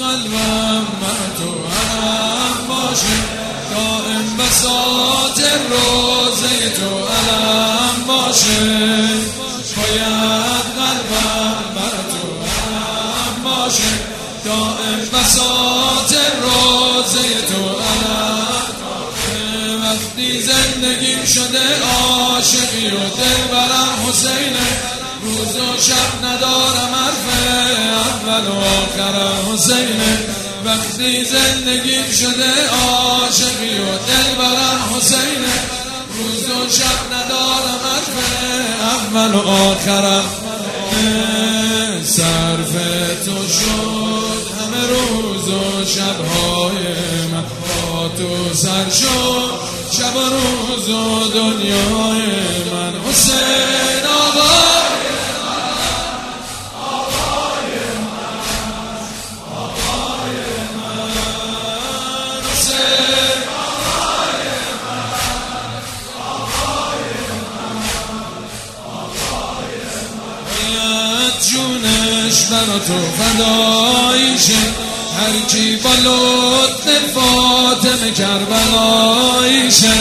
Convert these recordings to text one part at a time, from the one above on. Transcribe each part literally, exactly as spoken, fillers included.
قلبم من تو حرم باشه، دائم بساط روزه تو علم باشه. باید قلبم من تو حرم باشه، دائم بساط روزه تو علم باشه. وقتی زندگیم شده عاشقی و دلبرم حسینه، روز و شب ندارم حرف اول و آخرم حسینه. وقتی زندگیم شده عاشقی و دلبرم حسینه، روز و شب ندارم حرف اول و آخرم. صرف تو شد همه روز و شبهای من، با تو سر شد شب و روز و دنیای من. حسین آقا جونش برا تو فدایشه، هرچی با لطف فاطمه کربلایشه.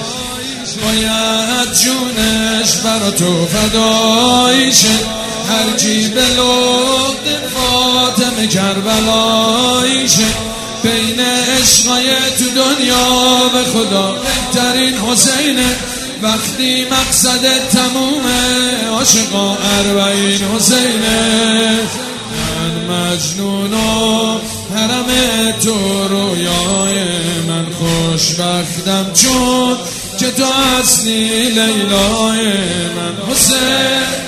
باید جونش برا تو فدایشه، هرچی به لطف فاطمه کربلایشه. بین عشقای تو دنیا به خدا بهترین حسینه، وقتی مقصد تمومه عاشقا اربعین حسینه. من مجنون و حرم تو رویای من، خوشبختم چون که تو اصلی لیلای من. حسین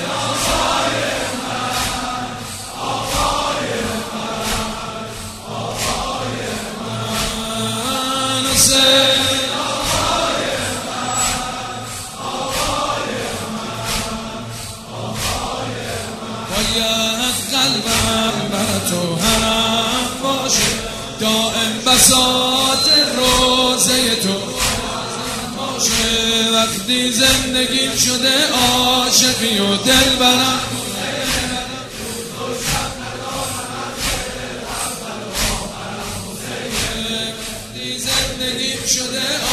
باید قلبم بر تو حرم باشه، دائم بساط روزه تو باشه. وقتی زندگیم شده عاشقی و دلبرم، وقتی زندگیم شده